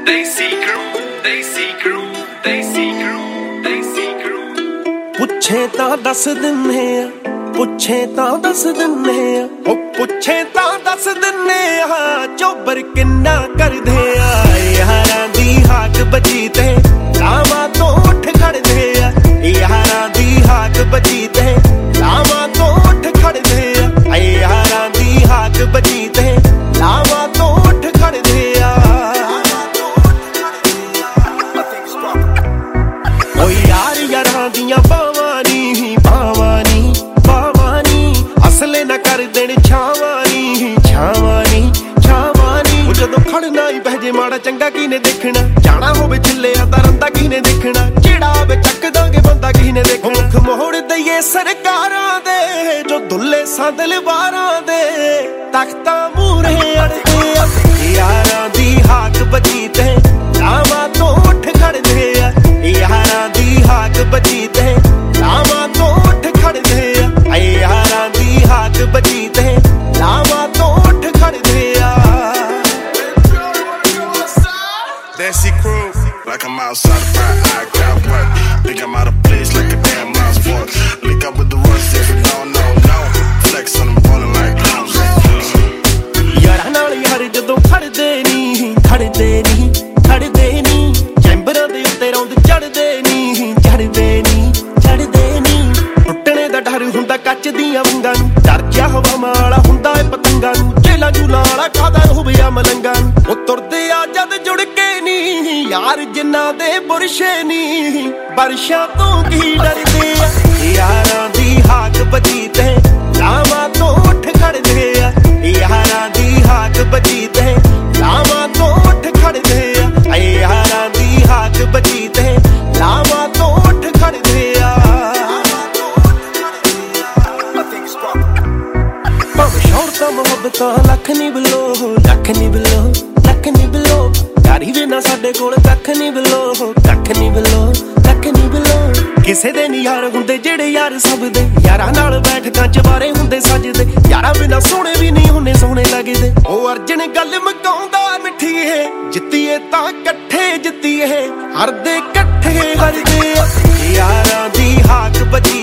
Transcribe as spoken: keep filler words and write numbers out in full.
Desi crew, Desi crew, Desi crew, Desi crew. ਪੁੱਛੇ ਤਾਂ ਦੱਸ ਦਿੰਨੇ ਆ, ਪੁੱਛੇ ਤਾਂ ਦੱਸ ਦਿੰਨੇ ਆ, ਉਹ ਪੁੱਛੇ ਤਾਂ ਦੱਸ ਦਿੰਨੇ ਆ, ਚੋਬਰ ਕਿੰਨਾ ਕਰਦੇ ਆ। ਯਾਰਾਂ ਦੀ ਹਾਕ ਬਜੀ ਤੇ ਲਾਵਾਂ ਤੋਂ ਉੱਠ ਖੜਦੇ ਆ, ਯਾਰਾਂ ਦੀ ਹਾਕ ਬਜੀ ਤੇ ਲਾਵਾਂ ਤੋਂ ਉੱਠ ਖੜਦੇ ਆ, ਯਾਰਾਂ ਦੀ ਹਾਕ ਬਜੀ ਤੇ ਲਾਵਾਂ ਤੋਂ ਉੱਠ ਖੜਦੇ ਆ। ਓ ਯਾਰ ਯਾਰਾਂ ਦੀਆਂ ਬਾਵਾਂ ਨੀ ਬਾਵਾਂ ਨੀ ਬਾਵਾਂ ਨੀ, ਅਸਲੇ ਨਾ ਕਰ ਦੇਣ ਛਾਵਾਂ ਨੀ ਛਾਵਾਂ ਨੀ ਛਾਵਾਂ ਨੀ। ਉਹ ਜਦੋਂ ਖੜਨਾ ਹੀ ਬਹਿ ਜੇ ਮਾੜਾ ਚੰਗਾ ਕਿਹਨੇ ਦੇਖਣਾ, ਜਾਣਾ ਹੋਵੇ ਛਿੱਲਿਆ ਤਾਂ ਰੰਦਾ ਕਿਹਨੇ ਦੇਖਣਾ, ਜਿਹੜਾ ਆਵੇ ਚੱਕ ਦਾਂਗੇ ਬੰਦਾ ਕਿਹਨੇ ਦੇਖਣਾ। ਮੁੱਖ ਮੋੜ ਦਈਏ ਸਰਕਾਰਾਂ ਦੇ ਜੋ ਦੁੱਲੇ ਸੰਦਲ ਵਾਰਾਂ ਦੇ, ਤਖਤਾਂ ਮੂਹਰੇ ਅੜਦੇ ਆ। ਯਾਰਾਂ ਦੀ ਹਾਕ ਬਜੀ ਤੇ ਲਾਵਾਂ ਤੋਂ ਉੱਠ ਖੜਦੇ ਆ, ਯਾਰਾਂ ਦੀ ਹਾਕ ਬਜੀ ਤੇ ਲਾਵਾਂ ਤੋਂ ਉੱਠ ਖੜਦੇ ਆ, ਯਾਰਾਂ ਦੀ ਹਾਕ ਬਜੀ ਤੇ ਲਾਵਾਂ ਤੋਂ ਉੱਠ ਖੜਦੇ ਆ। Desi crew, like I'm outside the front, I got work. Think I'm out of place like a damn mouse fork. Link up with the rush if you don't know, no. Flex on them ballin' like clowns. ਯਾਰਾਂ ਨਾਲ ਯਾਰ ਜਦੋਂ ਖੜਦੇ ਨੀ ਖੜਦੇ ਨੀ ਖੜਦੇ ਨੀ, ਚੈਂਬਰਾਂ ਦੇ ਉੱਤੇ ਰੌਂਦ ਚੜਦੇ ਨੀ ਚੜਦੇ ਨੀ ਚੜਦੇ ਨੀ। ਟੁੱਟਣੇ ਦਾ ਡਰ ਹੁੰਦਾ ਕੱਚ ਦੀਆਂ ਵੰਗਾਂ ਨੂੰ, ਡਰ ਜਿਹਾ ਹਵਾਵਾਂ ਵਾਲਾ ਹੁੰਦਾ ਏ ਪਤੰਗਾਂ ਨੂੰ, ਜੇਲਾਂ ਜੂਲਾਂ ਵਾਲਾ ਖਾਦਾ ਹੋਵੇ ਆ ਮਲੰਗਾਂ ਨੂੰ। ਉਹ ਤੁਰਦੇ ਆ ਜਦ ਜੁੜ ਕੇ ਨੀ ਯਾਰ ਜਿਨ੍ਹਾਂ ਦੇ ਬੁਰਸ਼ੇ ਨੀ, ਬਰਸ਼ਾਂ ਤੋਂ ਕੀ ਡਰਦੇ ਆ। ਯਾਰਾਂ ਦੀ ਹਾਕ ਬਜੀ ਤੇ ਲਾਵਾਂ ਤੋਂ ਉੱਠ ਖੜਦੇ ਆ, ਯਾਰਾਂ ਦੀ ਹਾਕ ਬਜੀ ਤੇ ਲਾਵਾਂ ਤੋਂ ਉੱਠ ਖੜਦੇ ਆ, ਯਾਰਾਂ ਦੀ ਹਾਕ ਬਜੀ ਤੇ ਲਾਵਾਂ ਤੋਂ ਉੱਠ ਖੜਦੇ ਆ। ਭਾਵੇਂ ਸ਼ੌਹਰਤਾਂ ਮੁਹੱਬਤਾਂ ਲੱਖ ਨੀ ਬਿਲੋ ਲੱਖ ਨੀ ਬਿਲੋ ਲੱਖ ਨੀ ਬਿਲੋ, ਯਾਰੀ ਵੀ ਨਾ ਸਾਡੇ ਕੋਲ ਕੱਖ ਨੀ ਬਿਲੋ ਕੱਖ ਨੀ ਬਿਲੋ ਕੱਖ ਨੀ ਬਿਲੋ। ਕਿਸੇ ਦੇ ਨੀ ਯਾਰ ਹੁੰਦੇ ਜਿਹੜੇ ਯਾਰ ਸਭ ਦੇ, ਯਾਰਾਂ ਨਾਲ ਬੈਠਕਾਂ ਚ ਬਾਰੇ ਹੁੰਦੇ ਸੱਜਦੇ, ਯਾਰਾਂ ਬਿਨਾ ਸੋਹਣੇ ਵੀ ਨਹੀਂ ਹੁੰਦੇ ਸੋਹਣੇ ਲੱਗਦੇ। ਉਹ ਅਰਜਨ ਗੱਲ ਮਕਾਉਂਦਾ ਮਿੱਠੀਏ, ਜਿੱਤੀਏ ਤਾਂ ਇਕੱਠੇ ਜਿੱਤੀਏ, ਹਰਦੇ ਇਕੱਠੇ ਹਰਦੇ ਆ। ਯਾਰਾਂ ਦੀ ਹਾਕ ਬਜੀ